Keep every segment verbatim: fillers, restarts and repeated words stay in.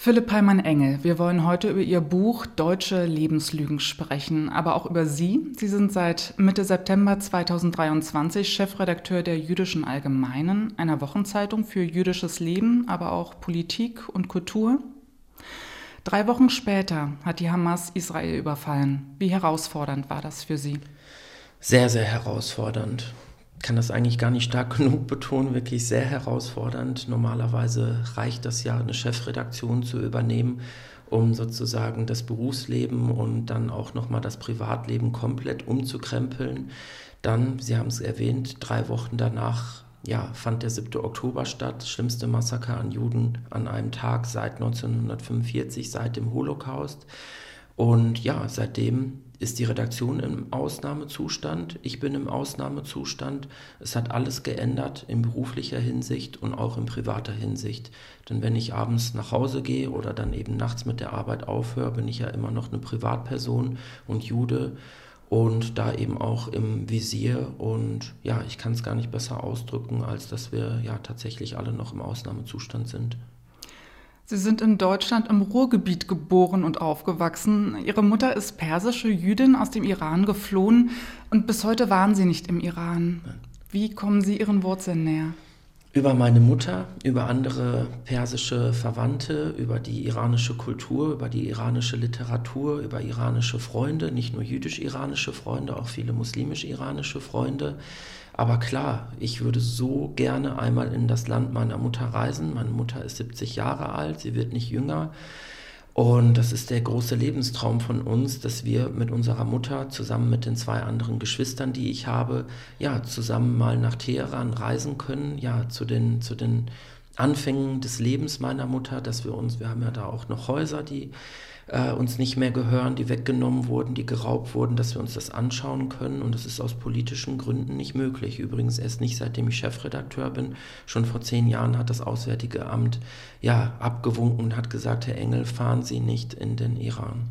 Philipp Heimann-Engel, wir wollen heute über Ihr Buch Deutsche Lebenslügen sprechen, aber auch über Sie. Sie sind seit Mitte September zweitausenddreiundzwanzig Chefredakteur der Jüdischen Allgemeinen, einer Wochenzeitung für jüdisches Leben, aber auch Politik und Kultur. Drei Wochen später hat die Hamas Israel überfallen. Wie herausfordernd war das für Sie? Sehr, sehr herausfordernd. Ich kann das eigentlich gar nicht stark genug betonen, wirklich sehr herausfordernd. Normalerweise reicht das ja, eine Chefredaktion zu übernehmen, um sozusagen das Berufsleben und dann auch nochmal das Privatleben komplett umzukrempeln. Dann, Sie haben es erwähnt, drei Wochen danach ja, fand der siebte Oktober statt, das schlimmste Massaker an Juden an einem Tag seit neunzehnhundertfünfundvierzig, seit dem Holocaust. Und ja, seitdem ist die Redaktion im Ausnahmezustand, ich bin im Ausnahmezustand. Es hat alles geändert in beruflicher Hinsicht und auch in privater Hinsicht. Denn wenn ich abends nach Hause gehe oder dann eben nachts mit der Arbeit aufhöre, bin ich ja immer noch eine Privatperson und Jude und da eben auch im Visier. Und ja, ich kann es gar nicht besser ausdrücken, als dass wir ja tatsächlich alle noch im Ausnahmezustand sind. Sie sind in Deutschland im Ruhrgebiet geboren und aufgewachsen. Ihre Mutter ist persische Jüdin aus dem Iran geflohen und bis heute waren Sie nicht im Iran. Wie kommen Sie Ihren Wurzeln näher? Über meine Mutter, über andere persische Verwandte, über die iranische Kultur, über die iranische Literatur, über iranische Freunde, nicht nur jüdisch-iranische Freunde, auch viele muslimisch-iranische Freunde. Aber klar, ich würde so gerne einmal in das Land meiner Mutter reisen. Meine Mutter ist siebzig Jahre alt, sie wird nicht jünger. Und das ist der große Lebenstraum von uns, dass wir mit unserer Mutter zusammen mit den zwei anderen Geschwistern, die ich habe, ja, zusammen mal nach Teheran reisen können, ja, zu den, zu den Anfängen des Lebens meiner Mutter, dass wir uns, wir haben ja da auch noch Häuser, die äh, uns nicht mehr gehören, die weggenommen wurden, die geraubt wurden, dass wir uns das anschauen können. Und das ist aus politischen Gründen nicht möglich. Übrigens erst nicht, seitdem ich Chefredakteur bin. Schon vor zehn Jahren hat das Auswärtige Amt ja abgewunken und hat gesagt, Herr Engel, fahren Sie nicht in den Iran.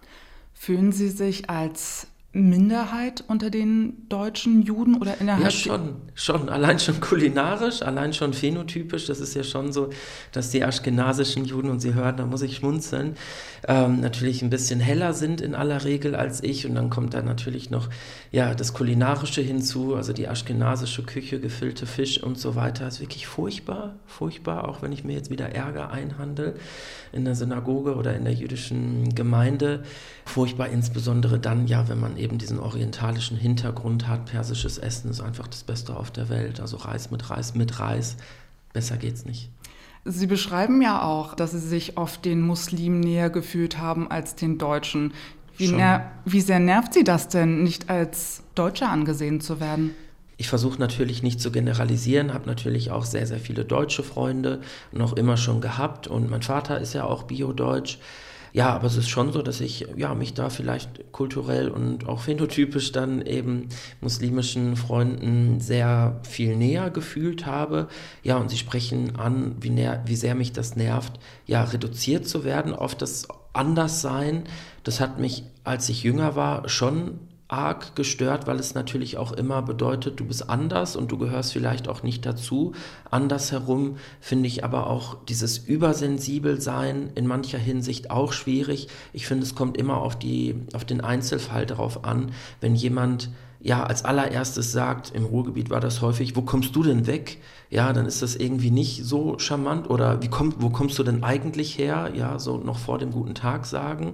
Fühlen Sie sich als Minderheit unter den deutschen Juden oder innerhalb? Ja, schon, schon. Allein schon kulinarisch, allein schon phänotypisch. Das ist ja schon so, dass die aschkenasischen Juden, und Sie hören, da muss ich schmunzeln, ähm, natürlich ein bisschen heller sind in aller Regel als ich. Und dann kommt da natürlich noch ja, das Kulinarische hinzu, also die aschkenasische Küche, gefüllte Fisch und so weiter. Das ist wirklich furchtbar, furchtbar, auch wenn ich mir jetzt wieder Ärger einhandel in der Synagoge oder in der jüdischen Gemeinde. Furchtbar insbesondere dann, ja, wenn man eben diesen orientalischen Hintergrund hat. Persisches Essen ist einfach das Beste auf der Welt. Also Reis mit Reis mit Reis. Besser geht's nicht. Sie beschreiben ja auch, dass Sie sich oft den Muslimen näher gefühlt haben als den Deutschen. Wie, ner- wie sehr nervt Sie das denn, nicht als Deutscher angesehen zu werden? Ich versuche natürlich nicht zu generalisieren, habe natürlich auch sehr, sehr viele deutsche Freunde noch immer schon gehabt. Und mein Vater ist ja auch Bio-Deutsch. Ja, aber es ist schon so, dass ich ja, mich da vielleicht kulturell und auch phänotypisch dann eben muslimischen Freunden sehr viel näher gefühlt habe. Ja, und sie sprechen an, wie, ner- wie sehr mich das nervt, ja, reduziert zu werden auf das Anderssein. Das hat mich, als ich jünger war, schon arg gestört, weil es natürlich auch immer bedeutet, du bist anders und du gehörst vielleicht auch nicht dazu. Andersherum finde ich aber auch dieses Übersensibelsein in mancher Hinsicht auch schwierig. Ich finde, es kommt immer auf die, auf den Einzelfall darauf an, wenn jemand ja als allererstes sagt, im Ruhrgebiet war das häufig, wo kommst du denn weg? Ja, dann ist das irgendwie nicht so charmant oder wie kommt, wo kommst du denn eigentlich her? Ja, so noch vor dem guten Tag sagen.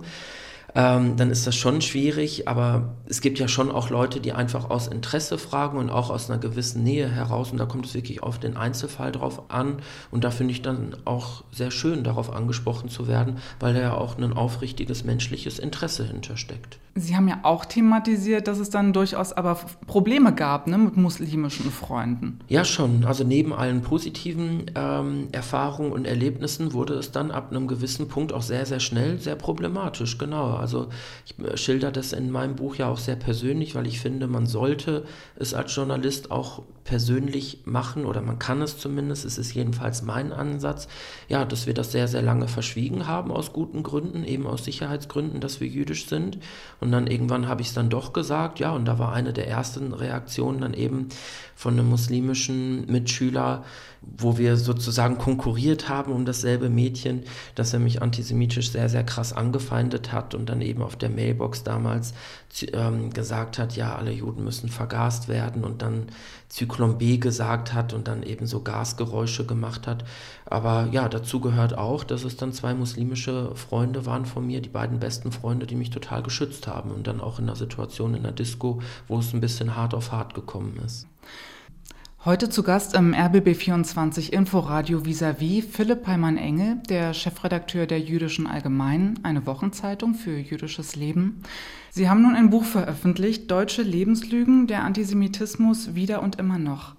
Ähm, dann ist das schon schwierig, aber es gibt ja schon auch Leute, die einfach aus Interesse fragen und auch aus einer gewissen Nähe heraus und da kommt es wirklich auf den Einzelfall drauf an und da finde ich dann auch sehr schön, darauf angesprochen zu werden, weil da ja auch ein aufrichtiges menschliches Interesse hintersteckt. Sie haben ja auch thematisiert, dass es dann durchaus aber Probleme gab, ne, mit muslimischen Freunden. Ja, schon. Also neben allen positiven ähm, Erfahrungen und Erlebnissen wurde es dann ab einem gewissen Punkt auch sehr, sehr schnell sehr problematisch, genau. Also ich schilder das in meinem Buch ja auch sehr persönlich, weil ich finde, man sollte es als Journalist auch persönlich machen oder man kann es zumindest, es ist jedenfalls mein Ansatz, ja, dass wir das sehr, sehr lange verschwiegen haben aus guten Gründen, eben aus Sicherheitsgründen, dass wir jüdisch sind und dann irgendwann habe ich es dann doch gesagt, ja, und da war eine der ersten Reaktionen dann eben von einem muslimischen Mitschüler, wo wir sozusagen konkurriert haben um dasselbe Mädchen, dass er mich antisemitisch sehr, sehr krass angefeindet hat und dann eben auf der Mailbox damals ähm, gesagt hat, ja, alle Juden müssen vergast werden und dann Zyklon B gesagt hat und dann eben so Gasgeräusche gemacht hat. Aber ja, dazu gehört auch, dass es dann zwei muslimische Freunde waren von mir, die beiden besten Freunde, die mich total geschützt haben und dann auch in einer Situation in der Disco, wo es ein bisschen hart auf hart gekommen ist. Heute zu Gast im R B B vierundzwanzig Inforadio vis-à-vis Philipp Heimann-Engel, der Chefredakteur der Jüdischen Allgemeinen, eine Wochenzeitung für jüdisches Leben. Sie haben nun ein Buch veröffentlicht, Deutsche Lebenslügen, der Antisemitismus wieder und immer noch.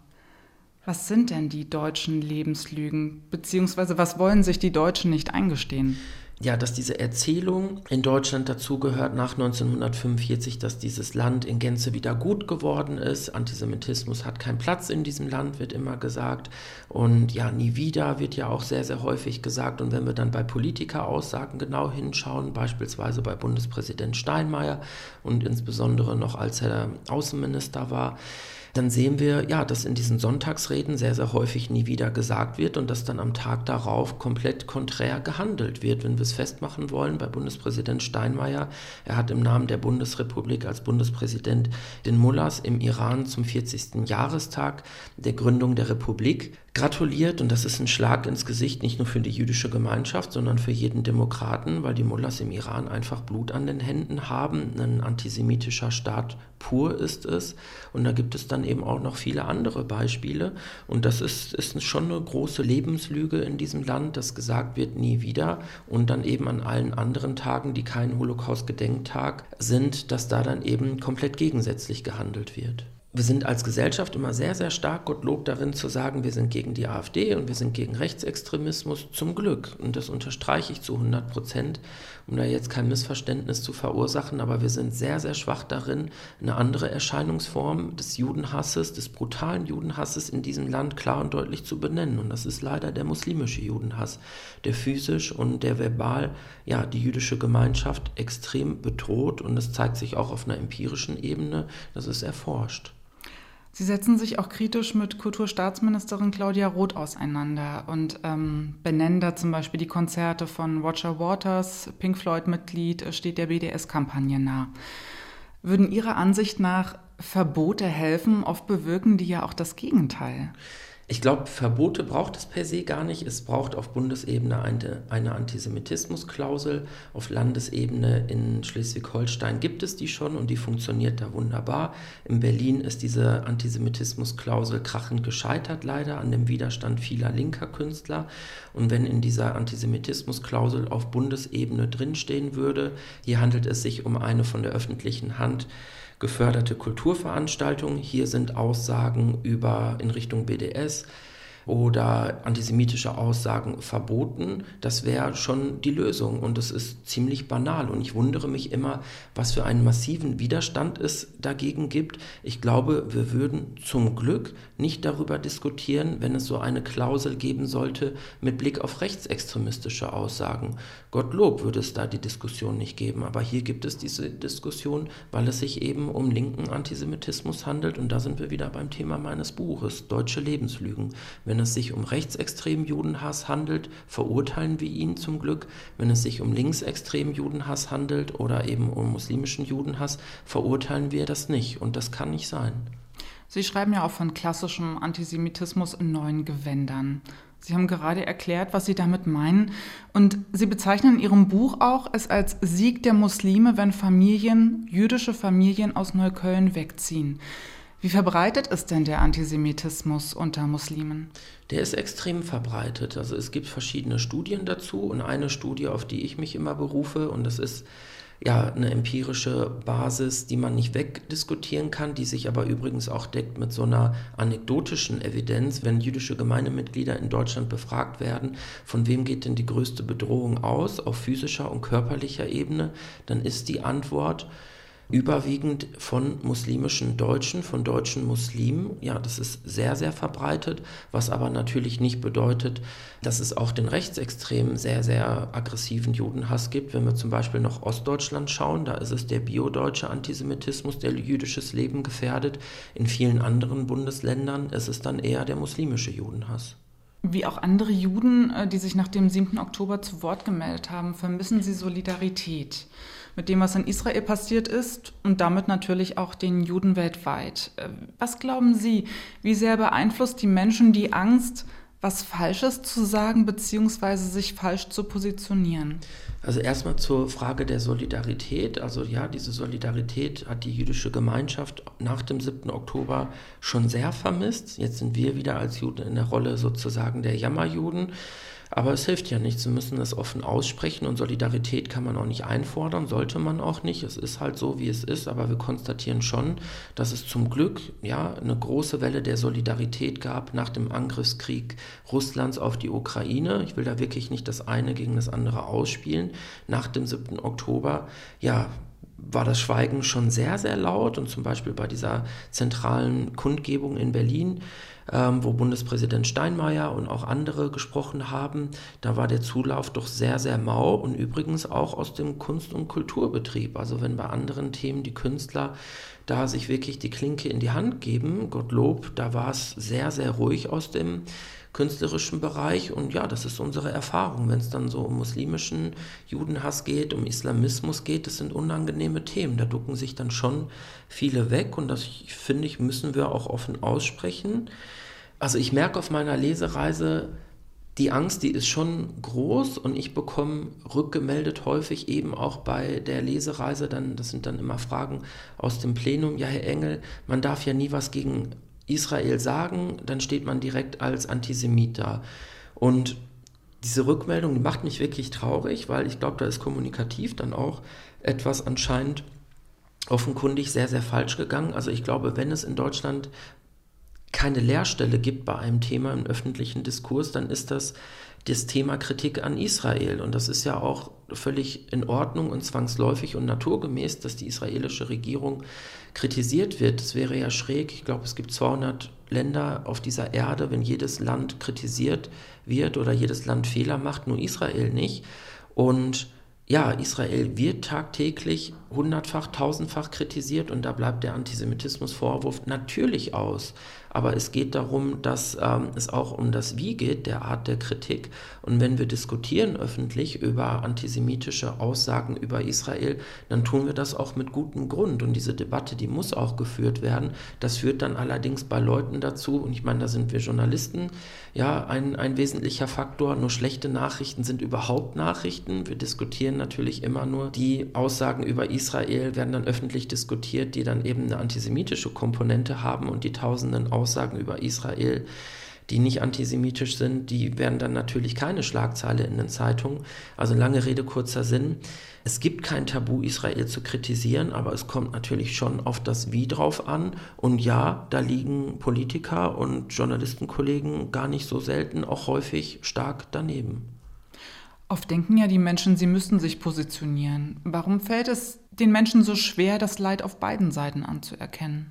Was sind denn die deutschen Lebenslügen, beziehungsweise was wollen sich die Deutschen nicht eingestehen? Ja, dass diese Erzählung in Deutschland dazugehört nach neunzehnhundertfünfundvierzig, dass dieses Land in Gänze wieder gut geworden ist. Antisemitismus hat keinen Platz in diesem Land, wird immer gesagt. Und ja, nie wieder wird ja auch sehr, sehr häufig gesagt. Und wenn wir dann bei Politikeraussagen genau hinschauen, beispielsweise bei Bundespräsident Steinmeier und insbesondere noch als er Außenminister war, dann sehen wir, ja, dass in diesen Sonntagsreden sehr, sehr häufig nie wieder gesagt wird und dass dann am Tag darauf komplett konträr gehandelt wird. Wenn wir es festmachen wollen, bei Bundespräsident Steinmeier, er hat im Namen der Bundesrepublik als Bundespräsident den Mullahs im Iran zum vierzigsten Jahrestag der Gründung der Republik gratuliert und das ist ein Schlag ins Gesicht, nicht nur für die jüdische Gemeinschaft, sondern für jeden Demokraten, weil die Mullahs im Iran einfach Blut an den Händen haben. Ein antisemitischer Staat pur ist es und da gibt es dann eben auch noch viele andere Beispiele und das ist, ist schon eine große Lebenslüge in diesem Land, dass gesagt wird, nie wieder und dann eben an allen anderen Tagen, die kein Holocaust-Gedenktag sind, dass da dann eben komplett gegensätzlich gehandelt wird. Wir sind als Gesellschaft immer sehr, sehr stark, Gottlob, darin zu sagen, wir sind gegen die AfD und wir sind gegen Rechtsextremismus, zum Glück. Und das unterstreiche ich zu hundert Prozent, um da jetzt kein Missverständnis zu verursachen, aber wir sind sehr, sehr schwach darin, eine andere Erscheinungsform des Judenhasses, des brutalen Judenhasses in diesem Land klar und deutlich zu benennen. Und das ist leider der muslimische Judenhass, der physisch und der verbal, ja, die jüdische Gemeinschaft extrem bedroht und das zeigt sich auch auf einer empirischen Ebene, das ist erforscht. Sie setzen sich auch kritisch mit Kulturstaatsministerin Claudia Roth auseinander und ähm, benennen da zum Beispiel die Konzerte von Roger Waters, Pink Floyd-Mitglied, steht der B D S-Kampagne nah. Würden Ihrer Ansicht nach Verbote helfen? Oft bewirken die ja auch das Gegenteil. Ich glaube, Verbote braucht es per se gar nicht. Es braucht auf Bundesebene eine, eine Antisemitismusklausel. Auf Landesebene in Schleswig-Holstein gibt es die schon und die funktioniert da wunderbar. In Berlin ist diese Antisemitismusklausel krachend gescheitert, leider an dem Widerstand vieler linker Künstler. Und wenn in dieser Antisemitismusklausel auf Bundesebene drinstehen würde, hier handelt es sich um eine von der öffentlichen Hand geförderte Kulturveranstaltungen. Hier sind Aussagen über in Richtung B D S oder antisemitische Aussagen verboten. Das wäre schon die Lösung und das ist ziemlich banal und ich wundere mich immer, was für einen massiven Widerstand es dagegen gibt. Ich glaube, wir würden zum Glück nicht darüber diskutieren, wenn es so eine Klausel geben sollte mit Blick auf rechtsextremistische Aussagen. Gottlob würde es da die Diskussion nicht geben, aber hier gibt es diese Diskussion, weil es sich eben um linken Antisemitismus handelt und da sind wir wieder beim Thema meines Buches, Deutsche Lebenslügen. Wenn es sich um rechtsextremen Judenhass handelt, verurteilen wir ihn zum Glück. Wenn es sich um linksextremen Judenhass handelt oder eben um muslimischen Judenhass, verurteilen wir das nicht und das kann nicht sein. Sie schreiben ja auch von klassischem Antisemitismus in neuen Gewändern. Sie haben gerade erklärt, was Sie damit meinen. Und Sie bezeichnen in Ihrem Buch auch es als Sieg der Muslime, wenn Familien, jüdische Familien aus Neukölln wegziehen. Wie verbreitet ist denn der Antisemitismus unter Muslimen? Der ist extrem verbreitet. Also es gibt verschiedene Studien dazu und eine Studie, auf die ich mich immer berufe, und das ist ja, eine empirische Basis, die man nicht wegdiskutieren kann, die sich aber übrigens auch deckt mit so einer anekdotischen Evidenz. Wenn jüdische Gemeindemitglieder in Deutschland befragt werden, von wem geht denn die größte Bedrohung aus, auf physischer und körperlicher Ebene, dann ist die Antwort überwiegend von muslimischen Deutschen, von deutschen Muslimen. Ja, das ist sehr, sehr verbreitet, was aber natürlich nicht bedeutet, dass es auch den rechtsextremen, sehr, sehr aggressiven Judenhass gibt. Wenn wir zum Beispiel nach Ostdeutschland schauen, da ist es der biodeutsche Antisemitismus, der jüdisches Leben gefährdet. In vielen anderen Bundesländern ist es dann eher der muslimische Judenhass. Wie auch andere Juden, die sich nach dem siebten Oktober zu Wort gemeldet haben, vermissen sie Solidarität mit dem, was in Israel passiert ist und damit natürlich auch den Juden weltweit. Was glauben Sie, wie sehr beeinflusst die Menschen die Angst, was Falsches zu sagen bzw. sich falsch zu positionieren? Also erstmal zur Frage der Solidarität. Also ja, diese Solidarität hat die jüdische Gemeinschaft nach dem siebten Oktober schon sehr vermisst. Jetzt sind wir wieder als Juden in der Rolle sozusagen der Jammerjuden. Aber es hilft ja nichts, wir müssen das offen aussprechen und Solidarität kann man auch nicht einfordern, sollte man auch nicht. Es ist halt so, wie es ist, aber wir konstatieren schon, dass es zum Glück ja eine große Welle der Solidarität gab nach dem Angriffskrieg Russlands auf die Ukraine. Ich will da wirklich nicht das eine gegen das andere ausspielen. Nach dem siebten Oktober, ja, war das Schweigen schon sehr, sehr laut und zum Beispiel bei dieser zentralen Kundgebung in Berlin, ähm, wo Bundespräsident Steinmeier und auch andere gesprochen haben, da war der Zulauf doch sehr, sehr mau und übrigens auch aus dem Kunst- und Kulturbetrieb. Also wenn bei anderen Themen die Künstler da sich wirklich die Klinke in die Hand geben, Gottlob, da war es sehr, sehr ruhig aus dem künstlerischen Bereich und ja, das ist unsere Erfahrung, wenn es dann so um muslimischen Judenhass geht, um Islamismus geht, das sind unangenehme Themen, da ducken sich dann schon viele weg und das, finde ich, müssen wir auch offen aussprechen. Also ich merke auf meiner Lesereise, die Angst, die ist schon groß und ich bekomme rückgemeldet häufig eben auch bei der Lesereise, dann, das sind dann immer Fragen aus dem Plenum, ja Herr Engel, man darf ja nie was gegen Israel sagen, dann steht man direkt als Antisemit da. Und diese Rückmeldung, die macht mich wirklich traurig, weil ich glaube, da ist kommunikativ dann auch etwas anscheinend offenkundig sehr, sehr falsch gegangen. Also ich glaube, wenn es in Deutschland keine Leerstelle gibt bei einem Thema im öffentlichen Diskurs, dann ist das das Thema Kritik an Israel. Und das ist ja auch völlig in Ordnung und zwangsläufig und naturgemäß, dass die israelische Regierung kritisiert wird. Das wäre ja schräg. Ich glaube, es gibt zweihundert Länder auf dieser Erde, wenn jedes Land kritisiert wird oder jedes Land Fehler macht, nur Israel nicht. Und ja, Israel wird tagtäglich hundertfach, tausendfach kritisiert und da bleibt der Antisemitismusvorwurf natürlich aus. Aber es geht darum, dass ähm, es auch um das Wie geht, der Art der Kritik. Und wenn wir diskutieren öffentlich über antisemitische Aussagen über Israel, dann tun wir das auch mit gutem Grund. Und diese Debatte, die muss auch geführt werden. Das führt dann allerdings bei Leuten dazu, und ich meine, da sind wir Journalisten, ja, ein, ein wesentlicher Faktor. Nur schlechte Nachrichten sind überhaupt Nachrichten. Wir diskutieren natürlich immer nur die Aussagen über Israel, werden dann öffentlich diskutiert, die dann eben eine antisemitische Komponente haben und die tausenden Aussagen über Israel, die nicht antisemitisch sind, die werden dann natürlich keine Schlagzeile in den Zeitungen. Also lange Rede, kurzer Sinn. Es gibt kein Tabu, Israel zu kritisieren, aber es kommt natürlich schon auf das Wie drauf an. Und ja, da liegen Politiker und Journalistenkollegen gar nicht so selten, auch häufig stark daneben. Oft denken ja die Menschen, sie müssten sich positionieren. Warum fällt es den Menschen so schwer, das Leid auf beiden Seiten anzuerkennen?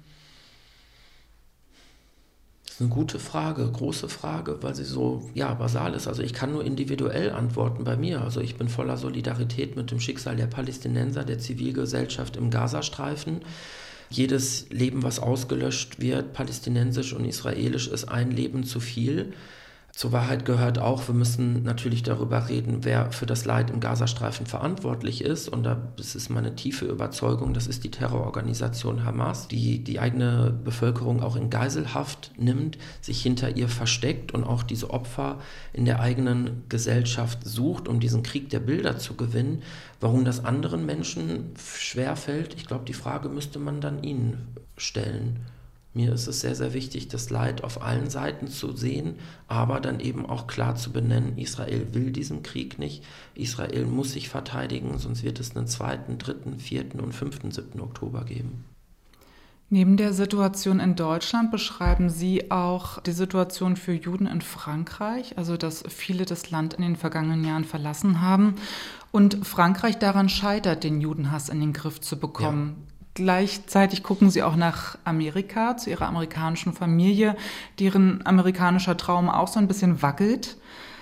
Das ist eine gute Frage, große Frage, weil sie so, ja, basal ist. Also ich kann nur individuell antworten bei mir. Also ich bin voller Solidarität mit dem Schicksal der Palästinenser, der Zivilgesellschaft im Gazastreifen. Jedes Leben, was ausgelöscht wird, palästinensisch und israelisch, ist ein Leben zu viel. Zur Wahrheit gehört auch, wir müssen natürlich darüber reden, wer für das Leid im Gazastreifen verantwortlich ist. Und das ist meine tiefe Überzeugung, das ist die Terrororganisation Hamas, die die eigene Bevölkerung auch in Geiselhaft nimmt, sich hinter ihr versteckt und auch diese Opfer in der eigenen Gesellschaft sucht, um diesen Krieg der Bilder zu gewinnen. Warum das anderen Menschen schwerfällt, ich glaube, die Frage müsste man dann ihnen stellen. Mir ist es sehr, sehr wichtig, das Leid auf allen Seiten zu sehen, aber dann eben auch klar zu benennen, Israel will diesen Krieg nicht, Israel muss sich verteidigen, sonst wird es einen zweiten, dritten, vierten und fünften, siebten Oktober geben. Neben der Situation in Deutschland beschreiben Sie auch die Situation für Juden in Frankreich, also dass viele das Land in den vergangenen Jahren verlassen haben und Frankreich daran scheitert, den Judenhass in den Griff zu bekommen. Ja. Gleichzeitig gucken Sie auch nach Amerika, zu Ihrer amerikanischen Familie, deren amerikanischer Traum auch so ein bisschen wackelt.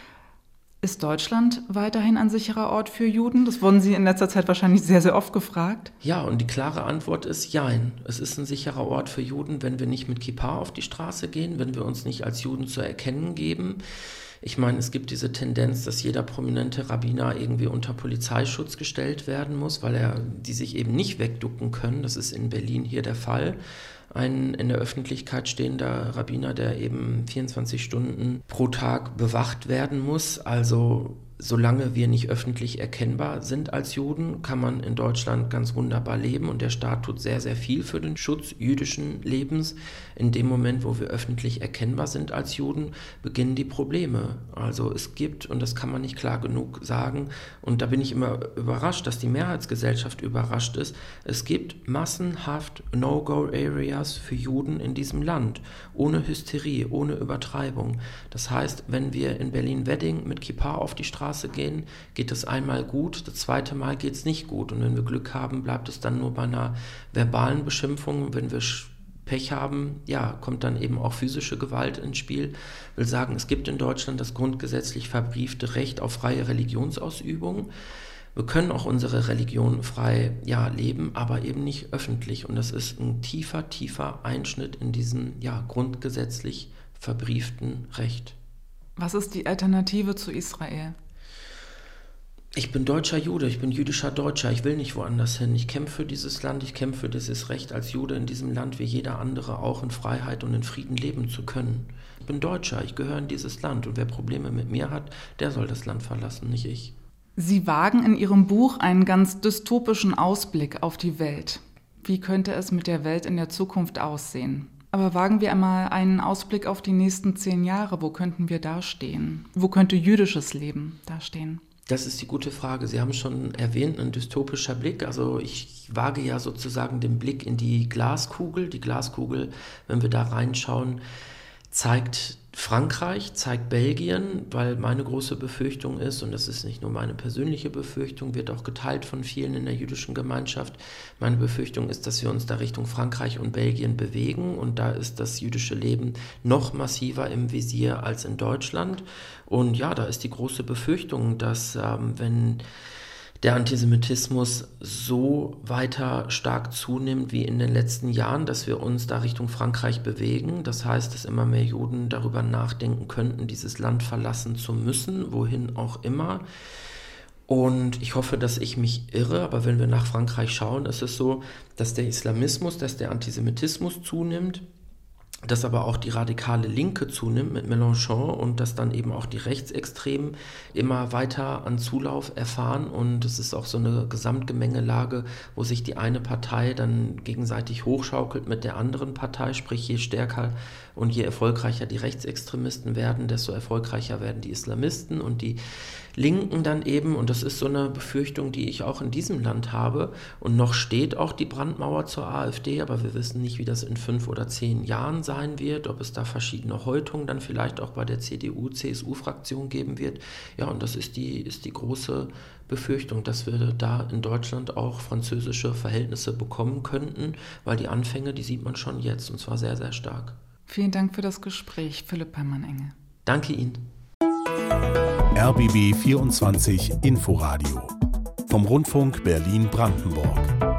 Ist Deutschland weiterhin ein sicherer Ort für Juden? Das wurden Sie in letzter Zeit wahrscheinlich sehr, sehr oft gefragt. Ja, und die klare Antwort ist Jein. Es ist ein sicherer Ort für Juden, wenn wir nicht mit Kippa auf die Straße gehen, wenn wir uns nicht als Juden zu erkennen geben. Ich meine, es gibt diese Tendenz, dass jeder prominente Rabbiner irgendwie unter Polizeischutz gestellt werden muss, weil er die sich eben nicht wegducken können. Das ist in Berlin hier der Fall. Ein in der Öffentlichkeit stehender Rabbiner, der eben vierundzwanzig Stunden pro Tag bewacht werden muss. Also solange wir nicht öffentlich erkennbar sind als Juden, kann man in Deutschland ganz wunderbar leben und der Staat tut sehr, sehr viel für den Schutz jüdischen Lebens. In dem Moment, wo wir öffentlich erkennbar sind als Juden, beginnen die Probleme. Also es gibt, und das kann man nicht klar genug sagen, und da bin ich immer überrascht, dass die Mehrheitsgesellschaft überrascht ist, es gibt massenhaft No-Go-Areas für Juden in diesem Land, ohne Hysterie, ohne Übertreibung. Das heißt, wenn wir in Berlin-Wedding mit Kippa auf die Straße gehen, geht es einmal gut, das zweite Mal geht es nicht gut. Und wenn wir Glück haben, bleibt es dann nur bei einer verbalen Beschimpfung. Wenn wir Pech haben, ja, kommt dann eben auch physische Gewalt ins Spiel. Ich will sagen, es gibt in Deutschland das grundgesetzlich verbriefte Recht auf freie Religionsausübung. Wir können auch unsere Religion frei ja, leben, aber eben nicht öffentlich. Und das ist ein tiefer, tiefer Einschnitt in diesem ja, grundgesetzlich verbrieften Recht. Was ist die Alternative zu Israel? Ich bin deutscher Jude, ich bin jüdischer Deutscher, ich will nicht woanders hin. Ich kämpfe für dieses Land, ich kämpfe für dieses Recht, als Jude in diesem Land wie jeder andere auch in Freiheit und in Frieden leben zu können. Ich bin Deutscher, ich gehöre in dieses Land und wer Probleme mit mir hat, der soll das Land verlassen, nicht ich. Sie wagen in Ihrem Buch einen ganz dystopischen Ausblick auf die Welt. Wie könnte es mit der Welt in der Zukunft aussehen? Aber wagen wir einmal einen Ausblick auf die nächsten zehn Jahre. Wo könnten wir dastehen? Wo könnte jüdisches Leben dastehen? Das ist die gute Frage. Sie haben schon erwähnt, ein dystopischer Blick. Also ich wage ja sozusagen den Blick in die Glaskugel. Die Glaskugel, wenn wir da reinschauen, zeigt Frankreich, zeigt Belgien, weil meine große Befürchtung ist, und das ist nicht nur meine persönliche Befürchtung, wird auch geteilt von vielen in der jüdischen Gemeinschaft, meine Befürchtung ist, dass wir uns da Richtung Frankreich und Belgien bewegen und da ist das jüdische Leben noch massiver im Visier als in Deutschland und ja, da ist die große Befürchtung, dass ähm, wenn der Antisemitismus so weiter stark zunimmt wie in den letzten Jahren, dass wir uns da Richtung Frankreich bewegen. Das heißt, dass immer mehr Juden darüber nachdenken könnten, dieses Land verlassen zu müssen, wohin auch immer. Und ich hoffe, dass ich mich irre, aber wenn wir nach Frankreich schauen, ist es so, dass der Islamismus, dass der Antisemitismus zunimmt, dass aber auch die radikale Linke zunimmt mit Mélenchon und dass dann eben auch die Rechtsextremen immer weiter an Zulauf erfahren und es ist auch so eine Gesamtgemengelage, wo sich die eine Partei dann gegenseitig hochschaukelt mit der anderen Partei, sprich je stärker und je erfolgreicher die Rechtsextremisten werden, desto erfolgreicher werden die Islamisten und die Linken dann eben, und das ist so eine Befürchtung, die ich auch in diesem Land habe, und noch steht auch die Brandmauer zur AfD, aber wir wissen nicht, wie das in fünf oder zehn Jahren sein wird, ob es da verschiedene Häutungen dann vielleicht auch bei der C D U, C S U-Fraktion geben wird. Ja, und das ist die, ist die große Befürchtung, dass wir da in Deutschland auch französische Verhältnisse bekommen könnten, weil die Anfänge, die sieht man schon jetzt, und zwar sehr, sehr stark. Vielen Dank für das Gespräch, Philipp Heimann-Enge. Danke Ihnen. R B B vierundzwanzig Inforadio vom Rundfunk Berlin-Brandenburg.